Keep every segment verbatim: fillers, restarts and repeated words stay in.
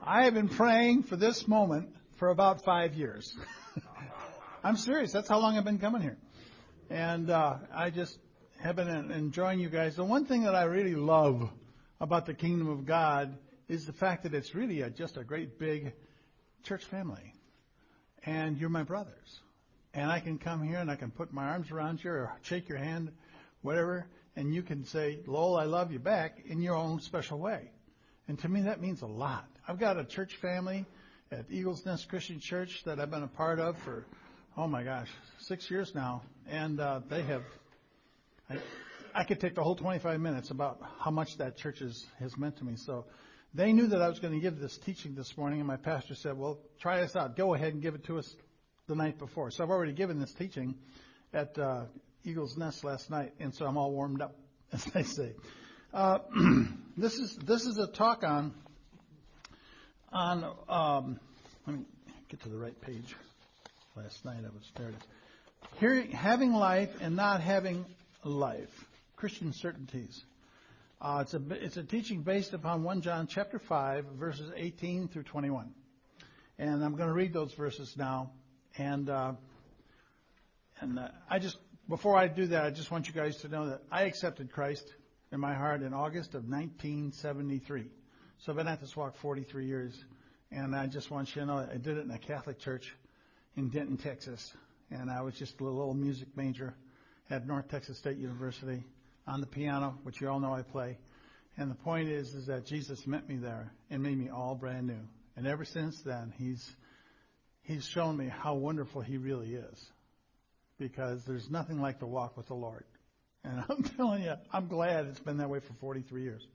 I have been praying for this moment for about five years. I'm serious. That's how long I've been coming here. And uh, I just have been enjoying you guys. The one thing that I really love about the kingdom of God is the fact that it's really a, just a great big church family. And you're my brothers. And I can come here and I can put my arms around you or shake your hand, whatever, and you can say, Lowell, I love you back in your own special way. And to me, that means a lot. I've got a church family at Eagles Nest Christian Church that I've been a part of for, oh my gosh, six years now. And uh, they have, I, I could take the whole twenty-five minutes about how much that church is, has meant to me. So they knew that I was going to give this teaching this morning, and my pastor said, well, try this out. Go ahead and give it to us the night before. So I've already given this teaching at uh, Eagles Nest last night, and so I'm all warmed up, as they say. Uh, this is this is a talk on on. Um, let me get to the right page. Last night I was there. It is. Hearing, having life and not having life. Christian certainties. Uh, it's a it's a teaching based upon First John chapter five, verses eighteen through twenty-one, and I'm going to read those verses now. And uh, and uh, I just before I do that, I just want you guys to know that I accepted Christ in my heart in August of nineteen seventy-three. So I've been at this walk forty-three years, and I just want you to know I did it in a Catholic church in Denton, Texas, and I was just a little music major at North Texas State University on the piano, which you all know I play. And the point is, is that Jesus met me there and made me all brand new. And ever since then, he's he's shown me how wonderful he really is, because there's nothing like the walk with the Lord. And I'm telling you, I'm glad it's been that way for forty-three years.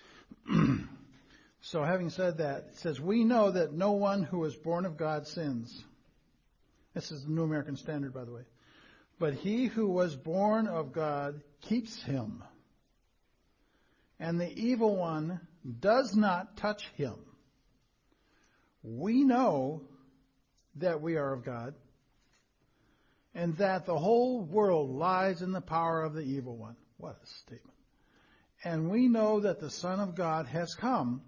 So having said that, it says, we know that no one who is born of God sins. This is the New American Standard, by the way. But he who was born of God keeps him, and the evil one does not touch him. We know that we are of God, and that the whole world lies in the power of the evil one. What a statement. And we know that the Son of God has come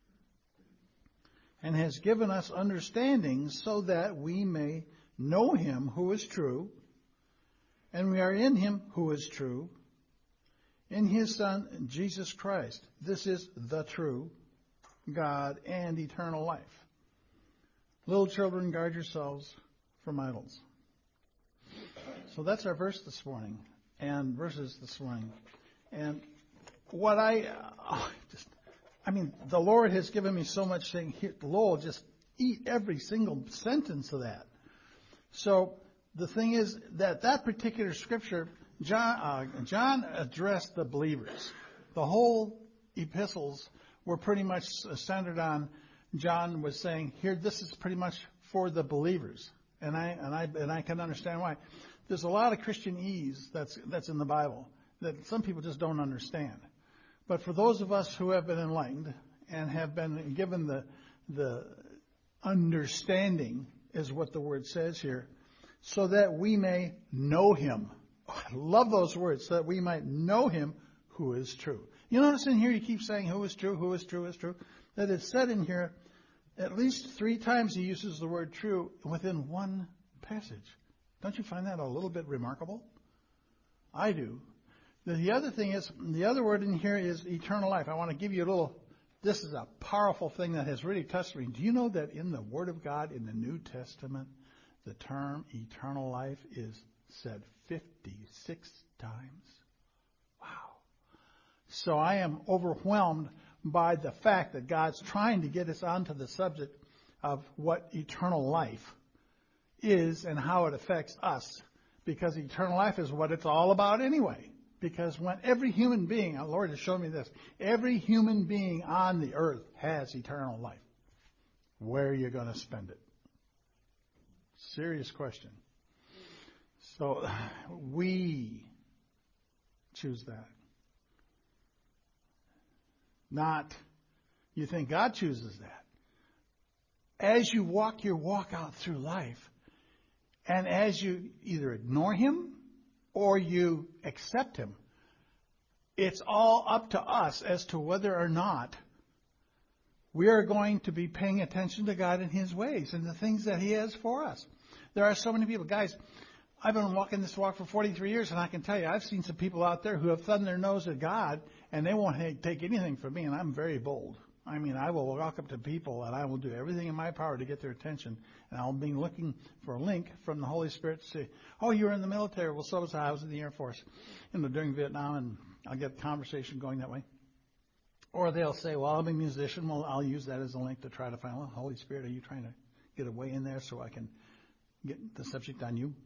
and has given us understanding so that we may know him who is true, and we are in him who is true, in his Son, Jesus Christ. This is the true God and eternal life. Little children, guard yourselves from idols. So that's our verse this morning, and verses this morning. And what I, uh, just, I mean, the Lord has given me so much saying, here, Lowell, just eat every single sentence of that. So the thing is that that particular scripture, John, uh, John addressed the believers. The whole epistles were pretty much centered on, John was saying, here, this is pretty much for the believers. And I and I and I can understand why. There's a lot of Christianese that's that's in the Bible that some people just don't understand. But for those of us who have been enlightened and have been given the the understanding, is what the word says here, so that we may know him. Oh, I love those words, so that we might know him who is true. You notice in here he keeps saying who is true, who is true, is true. That it's said in here at least three times he uses the word true within one passage. Don't you find that a little bit remarkable? I do. The other thing is, the other word in here is eternal life. I want to give you a little, this is a powerful thing that has really touched me. Do you know that in the Word of God, in the New Testament, the term eternal life is said fifty-six times? Wow. So I am overwhelmed by the fact that God's trying to get us onto the subject of what eternal life is and how it affects us. Because eternal life is what it's all about anyway. Because when every human being, our Lord has shown me this, every human being on the earth has eternal life. Where are you going to spend it? Serious question. So we choose that. Not, you think God chooses that. As you walk your walk out through life, and as you either ignore him or you accept him, it's all up to us as to whether or not we are going to be paying attention to God and His ways and the things that He has for us. There are so many people. Guys, I've been walking this walk for forty-three years, and I can tell you, I've seen some people out there who have thumbed their nose at God, and they won't take anything from me, and I'm very bold. I mean, I will walk up to people, and I will do everything in my power to get their attention, and I'll be looking for a link from the Holy Spirit to say, oh, you were in the military. Well, so was I. I was in the Air Force, you know, during Vietnam, and I'll get a conversation going that way. Or they'll say, well, I'm a musician. Well, I'll use that as a link to try to find, well, Holy Spirit, are you trying to get a way in there so I can get the subject on you?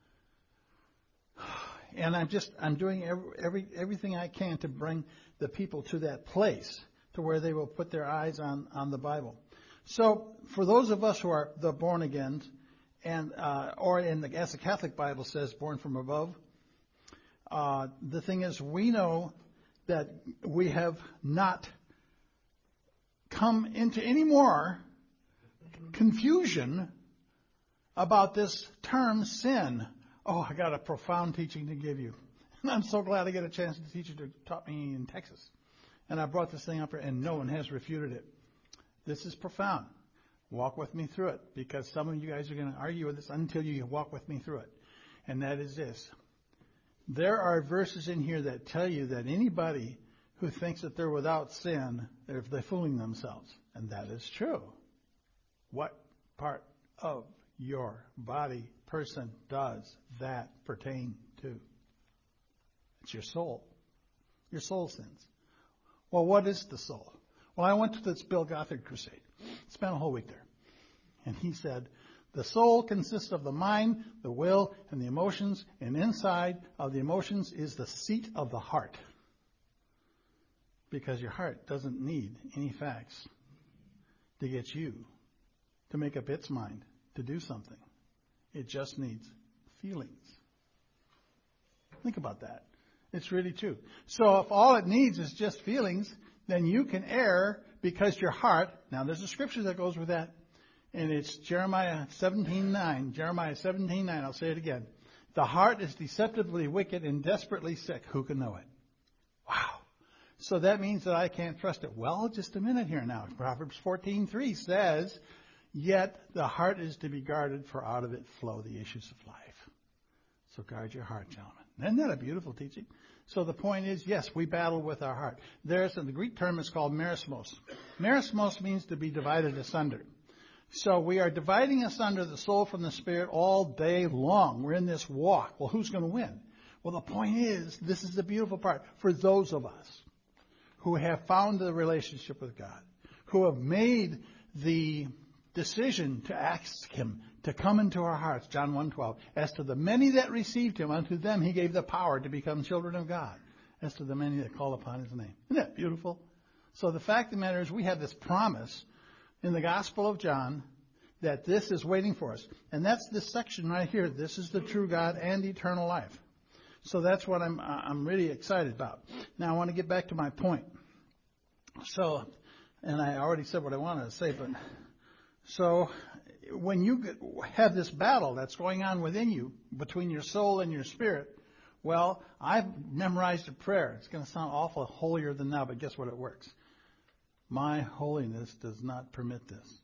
And I'm just, I'm doing every, every everything I can to bring the people to that place to where they will put their eyes on, on the Bible. So for those of us who are the born again, and uh, or in the, as the Catholic Bible says, born from above, uh, the thing is, we know that we have not come into any more confusion about this term sin. Oh, I got a profound teaching to give you. And I'm so glad I get a chance to teach it who taught me in Texas. And I brought this thing up here, and no one has refuted it. This is profound. Walk with me through it, because some of you guys are going to argue with this until you walk with me through it. And that is this. There are verses in here that tell you that anybody who thinks that they're without sin, they're, they're fooling themselves. And that is true. What part of your body, person, does that pertain to? It's your soul. Your soul sins. Well, what is the soul? Well, I went to this Bill Gothard crusade. Spent a whole week there. And he said, the soul consists of the mind, the will, and the emotions, and inside of the emotions is the seat of the heart. Because your heart doesn't need any facts to get you to make up its mind to do something. It just needs feelings. Think about that. It's really true. So if all it needs is just feelings, then you can err because your heart, now there's a scripture that goes with that, and it's Jeremiah seventeen nine. Jeremiah seventeen nine, I'll say it again. The heart is deceptively wicked and desperately sick. Who can know it? Wow. So that means that I can't trust it. Well, just a minute here now. Proverbs fourteen three says, yet the heart is to be guarded, for out of it flow the issues of life. So guard your heart, gentlemen. Isn't that a beautiful teaching? So the point is, yes, we battle with our heart. There's, the Greek term is called merismos. Merismos means to be divided asunder. So we are dividing asunder the soul from the spirit all day long. We're in this walk. Well, who's going to win? Well, the point is, this is the beautiful part. For those of us who have found the relationship with God, who have made the decision to ask Him to come into our hearts, John one twelve, as to the many that received Him, unto them He gave the power to become children of God, as to the many that call upon His name. Isn't that beautiful? So the fact of the matter is, we have this promise in the Gospel of John that this is waiting for us. And that's this section right here. This is the true God and eternal life. So that's what I'm I'm really excited about. Now I want to get back to my point. So, and I already said what I wanted to say, but so when you have this battle that's going on within you between your soul and your spirit, well, I've memorized a prayer. It's going to sound awful holier than thou, but guess what? It works. My holiness does not permit this.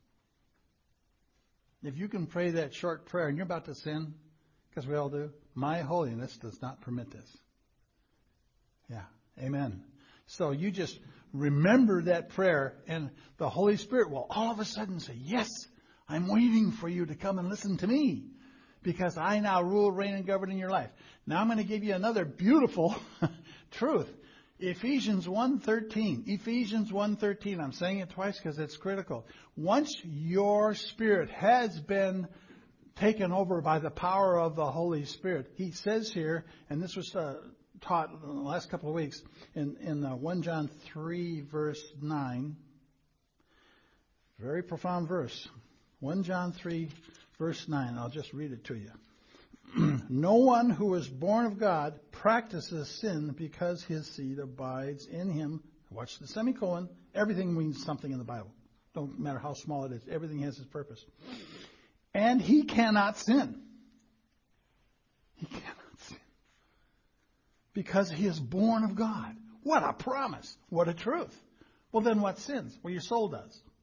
If you can pray that short prayer and you're about to sin, because we all do, my holiness does not permit this. Yeah, amen. So you just remember that prayer, and the Holy Spirit will all of a sudden say, yes, I'm waiting for you to come and listen to me, because I now rule, reign, and govern in your life. Now I'm going to give you another beautiful truth. Ephesians one thirteen. Ephesians one thirteen. I'm saying it twice because it's critical. Once your spirit has been taken over by the power of the Holy Spirit, he says here, and this was uh, taught in the last couple of weeks, in, in uh, First John three, verse nine. Very profound verse. First John three, verse nine. I'll just read it to you. No one who is born of God practices sin, because his seed abides in him. Watch the semicolon. Everything means something in the Bible. Don't matter how small it is. Everything has its purpose. And he cannot sin. He cannot sin. Because he is born of God. What a promise. What a truth. Well, then what sins? Well, your soul does.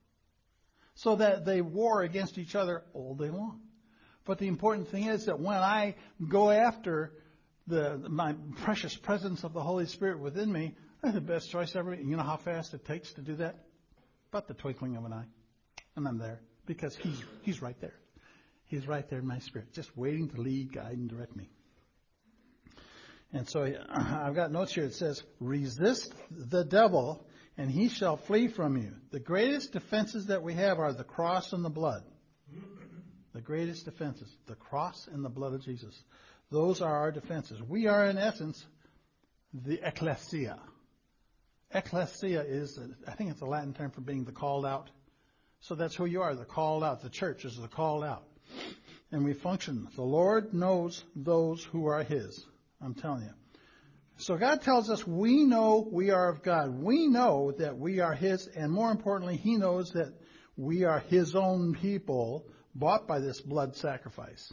so that they war against each other all day long. But the important thing is that when I go after the my precious presence of the Holy Spirit within me, that's the best choice ever. You know how fast it takes to do that? About the twinkling of an eye. And I'm there because he's he's right there. He's right there in my spirit, just waiting to lead, guide, and direct me. And so I've got notes here. It says, resist the devil, and he shall flee from you. The greatest defenses that we have are the cross and the blood. The greatest defenses, the cross and the blood of Jesus. Those are our defenses. We are, in essence, the ecclesia. Ecclesia is, I think it's a Latin term for being the called out. So that's who you are, the called out. The church is the called out. And we function. The Lord knows those who are His. I'm telling you. So God tells us we know we are of God. We know that we are His, and more importantly, He knows that we are His own people, bought by this blood sacrifice.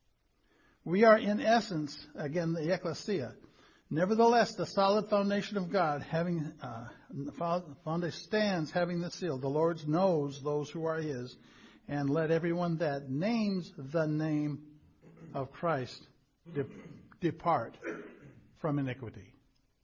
We are, in essence, again, the ecclesia. Nevertheless, the solid foundation of God, having uh, foundation stands, having the seal. The Lord knows those who are His, and let everyone that names the name of Christ de- depart from iniquity.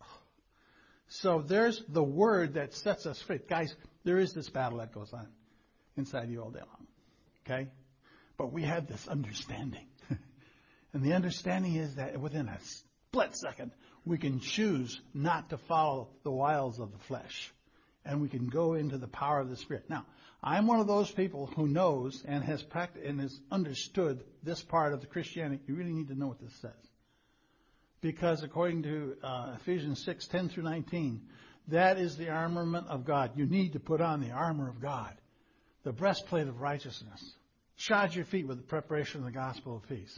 So there's the word that sets us free. Guys, there is this battle that goes on inside you all day long. Okay? But we have this understanding. And the understanding is that within a split second, we can choose not to follow the wiles of the flesh. And we can go into the power of the Spirit. Now, I'm one of those people who knows and has practiced and has understood this part of the Christianity. You really need to know what this says. Because according to uh, Ephesians six, ten through nineteen, that is the armament of God. You need to put on the armor of God, the breastplate of righteousness. Shod your feet with the preparation of the gospel of peace.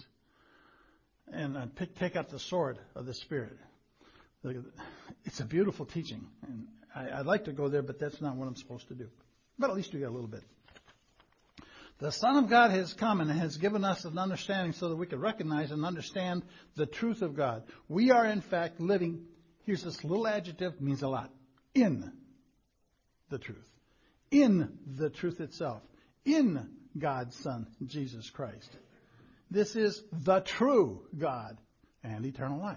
And uh, pick, take up the sword of the Spirit. It's a beautiful teaching. And I, I'd like to go there, but that's not what I'm supposed to do. But at least we got a little bit. The Son of God has come and has given us an understanding so that we can recognize and understand the truth of God. We are, in fact, living, here's this little adjective, means a lot, in the truth. In the truth itself. In God's Son, Jesus Christ. This is the true God and eternal life.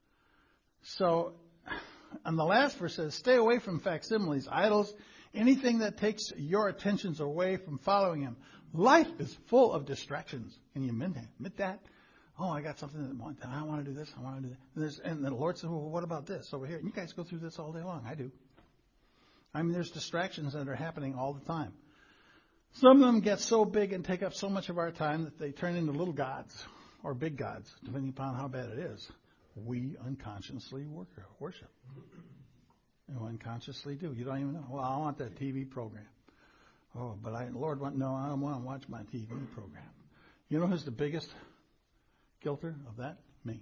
So, and the last verse says, stay away from facsimiles, idols, anything that takes your attentions away from following Him. Life is full of distractions. Can you admit that? Admit that? Oh, I got something that I want to do this, I want to do that. And, there's, and the Lord said, well, what about this over here? And you guys go through this all day long. I do. I mean, there's distractions that are happening all the time. Some of them get so big and take up so much of our time that they turn into little gods or big gods, depending upon how bad it is. We unconsciously worship. You unconsciously do. You don't even know. Well, I want that T V program. Oh, but I, Lord, want, no, I don't want to watch my T V program. You know who's the biggest guilter of that? Me.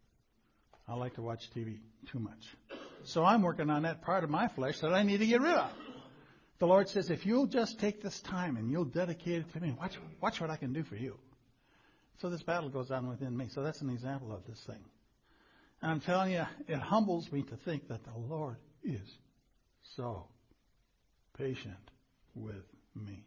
I like to watch T V too much. So I'm working on that part of my flesh that I need to get rid of. The Lord says, if you'll just take this time and you'll dedicate it to me, watch, watch what I can do for you. So this battle goes on within me. So that's an example of this thing. And I'm telling you, it humbles me to think that the Lord is so patient with me.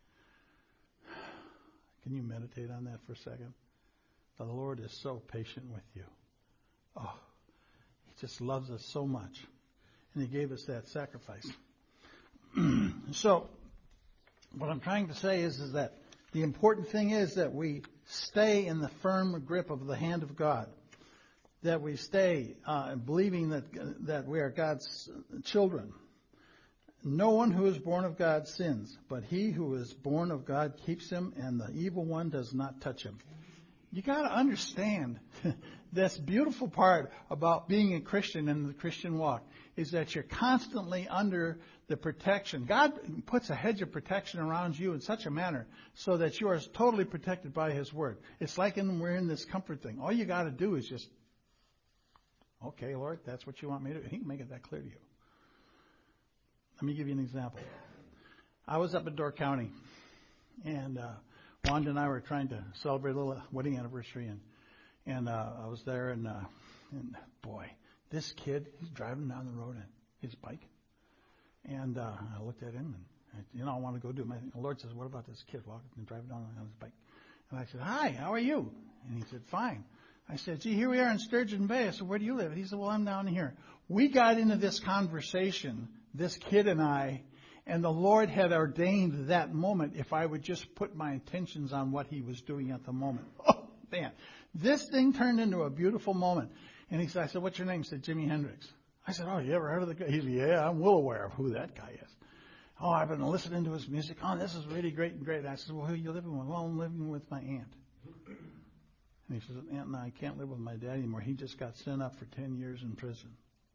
Can you meditate on that for a second? The Lord is so patient with you. Oh, He just loves us so much. And He gave us that sacrifice. So, what I'm trying to say is, is that the important thing is that we stay in the firm grip of the hand of God. That we stay uh, believing that that we are God's children. No one who is born of God sins, but he who is born of God keeps him, and the evil one does not touch him. You got to understand this beautiful part about being a Christian and the Christian walk is that you're constantly under the protection. God puts a hedge of protection around you in such a manner so that you are totally protected by His Word. It's like in, we're in this comfort thing. All you got to do is just, okay, Lord, that's what you want me to do. He can make it that clear to you. Let me give you an example. I was up in Door County, and uh, Wanda and I were trying to celebrate a little wedding anniversary, and and uh, I was there, and, uh, and boy, this kid, he's driving down the road on his bike, and uh, I looked at him, and You know, I want to go do my thing. The Lord says, what about this kid walking and driving down on his bike? And I said, hi, how are you? And he said, fine. I said, gee, here we are in Sturgeon Bay. I said, where do you live? He said, well, I'm down here. We got into this conversation, this kid and I, and the Lord had ordained that moment if I would just put my intentions on what he was doing at the moment. Oh, man. This thing turned into a beautiful moment. And he said, I said, what's your name? He said, Jimi Hendrix. I said, oh, you ever heard of the guy? He said, yeah, I'm well aware of who that guy is. Oh, I've been listening to his music. Oh, this is really great and great. I said, well, who are you living with? Well, I'm living with my aunt. And he says, Aunt, no, I can't live with my dad anymore. He just got sent up for ten years in prison.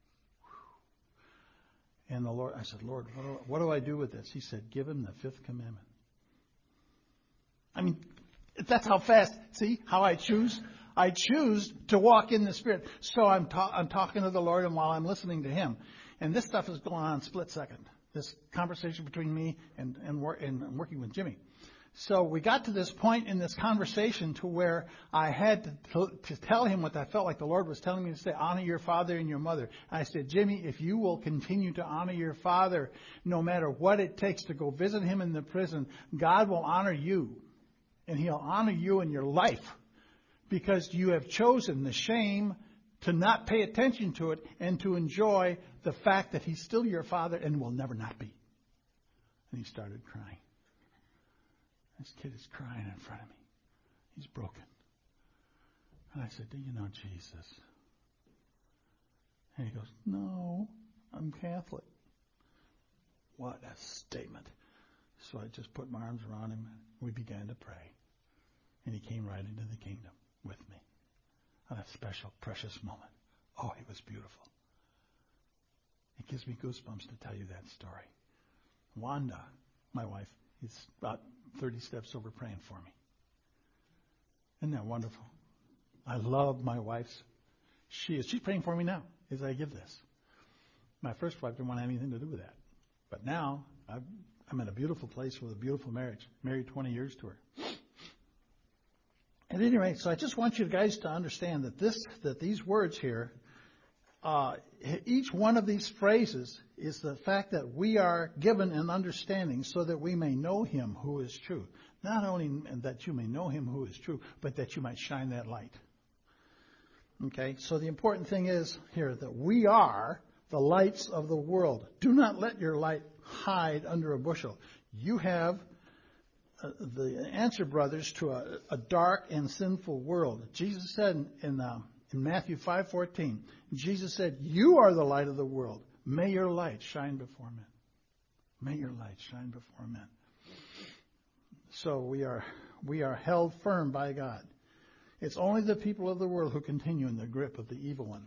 And the Lord, I said, Lord, what do, what do I do with this? He said, give him the fifth commandment. I mean, that's how fast. See how I choose? I choose to walk in the Spirit. So I'm, ta- I'm talking to the Lord, and while I'm listening to Him, and this stuff is going on split second. This conversation between me and and, wor- and working with Jimmy. So we got to this point in this conversation to where I had to, to, to tell him what I felt like the Lord was telling me to say, honor your father and your mother. And I said, Jimmy, if you will continue to honor your father, no matter what it takes to go visit him in the prison, God will honor you. And He'll honor you in your life because you have chosen the shame to not pay attention to it and to enjoy the fact that He's still your father and will never not be. And he started crying. This kid is crying in front of me. He's broken. And I said, do you know Jesus? And he goes, no, I'm Catholic. What a statement. So I just put my arms around him and we began to pray. And he came right into the kingdom with me. On a special, precious moment. Oh, it was beautiful. It gives me goosebumps to tell you that story. Wanda, my wife, is about thirty steps over praying for me. Isn't that wonderful? I love my wife's. She is. She's praying for me now as I give this. My first wife didn't want to have anything to do with that. But now I've, I'm in a beautiful place with a beautiful marriage. Married twenty years to her. At any rate, so I just want you guys to understand that this, that these words here, uh, each one of these phrases is the fact that we are given an understanding so that we may know Him who is true. Not only that you may know Him who is true, but that you might shine that light. Okay, so the important thing is here that we are the lights of the world. Do not let your light hide under a bushel. You have uh, the answer, brothers, to a, a dark and sinful world. Jesus said in, in, uh, in Matthew five fourteen, Jesus said, you are the light of the world. May your light shine before men. May your light shine before men. So we are we are held firm by God. It's only the people of the world who continue in the grip of the evil one.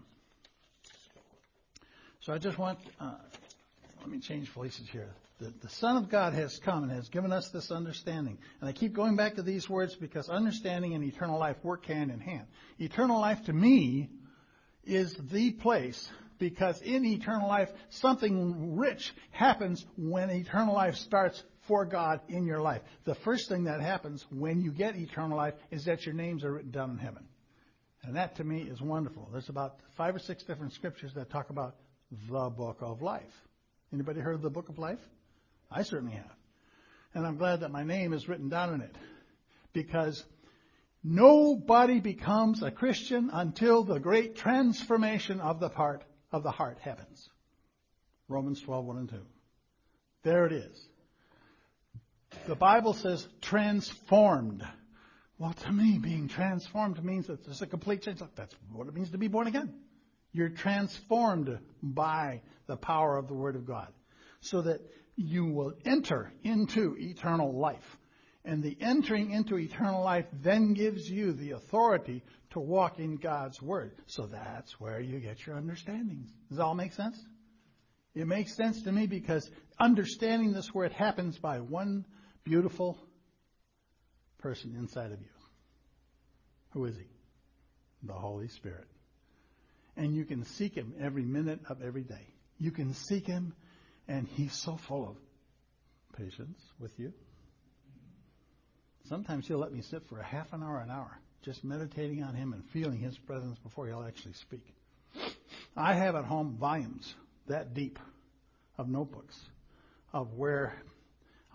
So I just want, uh, let me change places here. The, the Son of God has come and has given us this understanding. And I keep going back to these words because understanding and eternal life work hand in hand. Eternal life to me is the place because in eternal life, something rich happens when eternal life starts for God in your life. The first thing that happens when you get eternal life is that your names are written down in heaven. And that to me is wonderful. There's about five or six different scriptures that talk about the book of life. Anybody heard of the book of life? I certainly have. And I'm glad that my name is written down in it. Because nobody becomes a Christian until the great transformation of the part of the heart happens. Romans twelve, one and two. There it is. The Bible says transformed. Well, to me, being transformed means that there's a complete change. That's what it means to be born again. You're transformed by the power of the Word of God so that you will enter into eternal life. And the entering into eternal life then gives you the authority to walk in God's Word. So that's where you get your understandings. Does that all make sense? It makes sense to me because understanding this Word happens by one beautiful person inside of you. Who is He? The Holy Spirit. And you can seek Him every minute of every day. You can seek Him, and He's so full of patience with you. Sometimes He'll let me sit for a half an hour, an hour, just meditating on Him and feeling His presence before He'll actually speak. I have at home volumes that deep of notebooks of where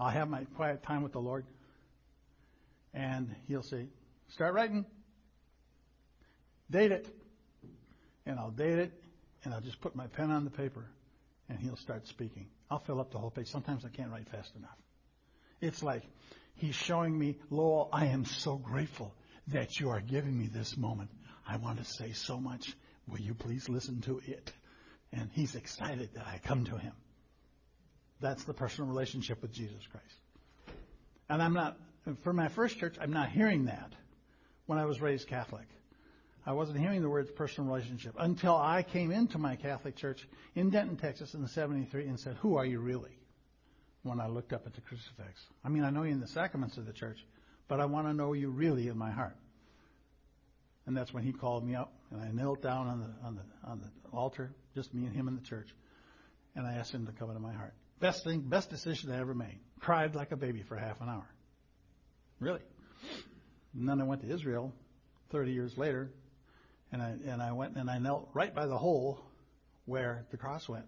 I'll have my quiet time with the Lord, and He'll say, start writing. Date it. And I'll date it, and I'll just put my pen on the paper, and He'll start speaking. I'll fill up the whole page. Sometimes I can't write fast enough. It's like He's showing me, Lowell, I am so grateful that you are giving me this moment. I want to say so much. Will you please listen to it? And He's excited that I come to Him. That's the personal relationship with Jesus Christ. And I'm not, for my first church, I'm not hearing that when I was raised Catholic. I wasn't hearing the words personal relationship until I came into my Catholic church in Denton, Texas in seventy-three and said, who are you really? When I looked up at the crucifix. I mean, I know you in the sacraments of the church, but I want to know you really in my heart. And that's when he called me up, and I knelt down on the on the on the altar, just me and him in the church, and I asked him to come into my heart. Best thing, best decision I ever made. Cried like a baby for half an hour. Really. And then I went to Israel thirty years later, and I and I went and I knelt right by the hole where the cross went.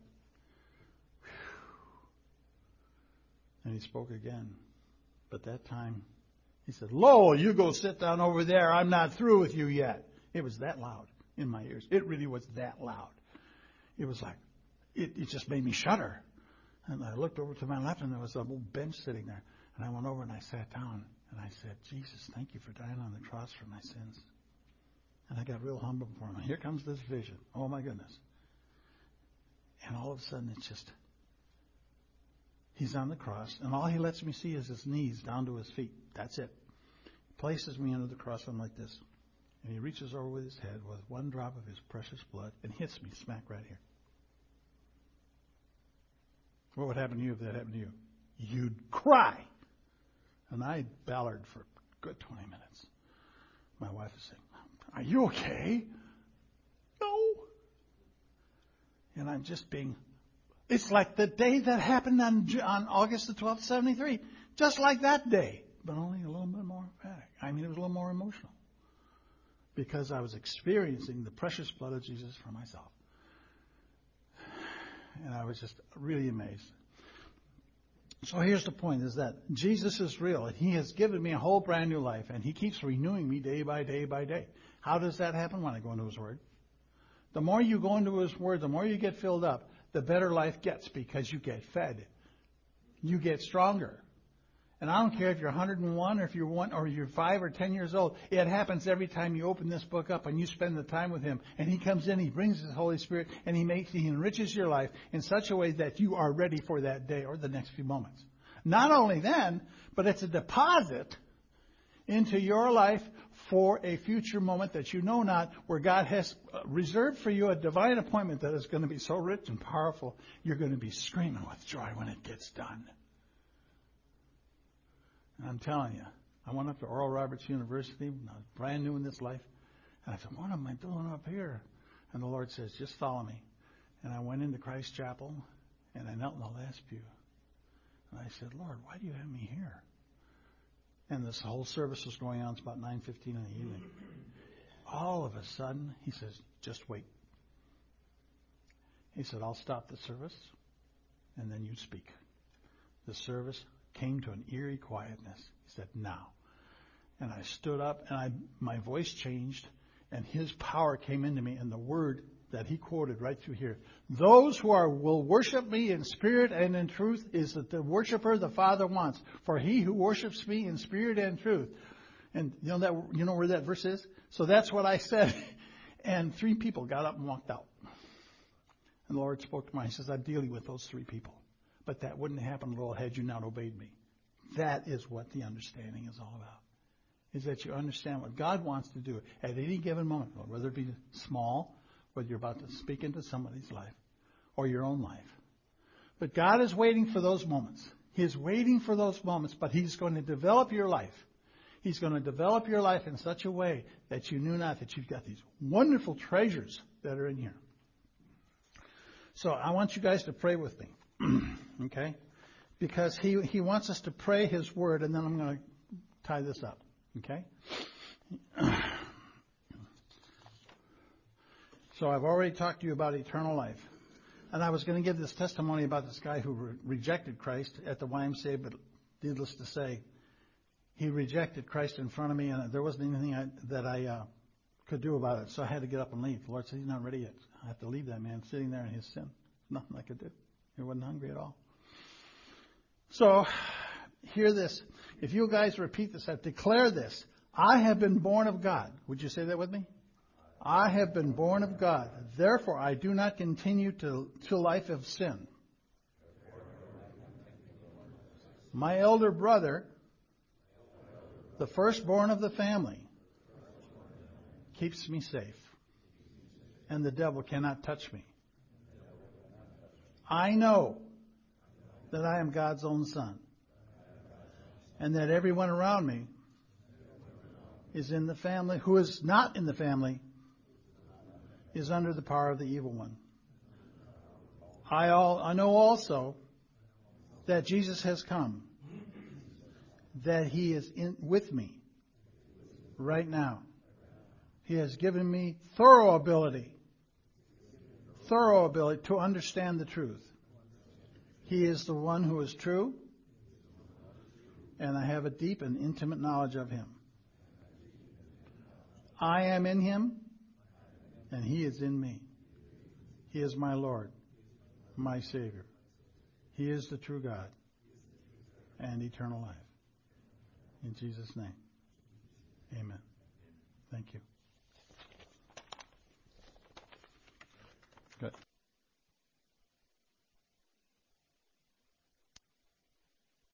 And he spoke again. But that time, he said, Lowell, you go sit down over there. I'm not through with you yet. It was that loud in my ears. It really was that loud. It was like, it, it just made me shudder. And I looked over to my left, and there was a little bench sitting there. And I went over and I sat down, and I said, Jesus, thank you for dying on the cross for my sins. And I got real humble before him. Here comes this vision. Oh, my goodness. And all of a sudden, it's just, he's on the cross, and all he lets me see is his knees down to his feet. That's it. He places me under the cross. I'm like this. And he reaches over with his head with one drop of his precious blood and hits me smack right here. What would happen to you if that happened to you? You'd cry. And I ballered for a good twenty minutes. My wife is saying, are you okay? No. And I'm just being, it's like the day that happened on, on August the twelfth, seventy-three. Just like that day, but only a little bit more emphatic. I mean, it was a little more emotional. Because I was experiencing the precious blood of Jesus for myself. And I was just really amazed. So here's the point, is that Jesus is real. And He has given me a whole brand new life. And He keeps renewing me day by day by day. How does that happen? When I go into His Word. The more you go into His Word, the more you get filled up, the better life gets, because you get fed. You get stronger. And I don't care if you're one hundred and one or if you're one or you're five or ten years old. It happens every time you open this book up and you spend the time with Him. And He comes in, He brings His Holy Spirit, and He makes, He enriches your life in such a way that you are ready for that day or the next few moments. Not only then, but it's a deposit into your life for a future moment that you know not, where God has reserved for you a divine appointment that is going to be so rich and powerful, you're going to be screaming with joy when it gets done. And I'm telling you, I went up to Oral Roberts University when I was brand new in this life. And I said, what am I doing up here? And the Lord says, just follow me. And I went into Christ Chapel, and I knelt in the last pew. And I said, Lord, why do you have me here? And this whole service was going on. It's about nine fifteen in the evening. All of a sudden, He says, just wait. He said, I'll stop the service, and then you speak. The service came to an eerie quietness. He said, now. And I stood up, and I, my voice changed, and His power came into me, and the word that He quoted right through here, those who are will worship me in spirit and in truth, is that the worshiper the Father wants. For he who worships me in spirit and truth. And you know that you know where that verse is? So that's what I said. And three people got up and walked out. And the Lord spoke to me. He says, I'm dealing with those three people. But that wouldn't happen, Lord, had you not obeyed me. That is what the understanding is all about. Is that you understand what God wants to do at any given moment, whether it be small, whether you're about to speak into somebody's life, or your own life. But God is waiting for those moments. He is waiting for those moments, but He's going to develop your life. He's going to develop your life in such a way that you knew not that you've got these wonderful treasures that are in here. So I want you guys to pray with me. Okay? Because he, he wants us to pray His Word, and then I'm going to tie this up. Okay? So I've already talked to you about eternal life. And I was going to give this testimony about this guy who re- rejected Christ at the Y M C A, but needless to say, he rejected Christ in front of me, and there wasn't anything I, that I uh, could do about it. So I had to get up and leave. The Lord said, he's not ready yet. I have to leave that man sitting there in his sin. Nothing I could do. He wasn't hungry at all. So, hear this. If you guys repeat this, I declare this. I have been born of God. Would you say that with me? I have been born of God. Therefore, I do not continue to, to life of sin. My elder brother, the firstborn of the family, keeps me safe. And the devil cannot touch me. I know that I am God's own son. And that everyone around me is in the family, who is not in the family, is under the power of the evil one. I, all, I know also that Jesus has come, that he is in, with me right now. He has given me thorough ability, thorough ability to understand the truth. He is the one who is true, and I have a deep and intimate knowledge of him. I am in him, and he is in me. He is my Lord, my Savior. He is the true God and eternal life. In Jesus' name.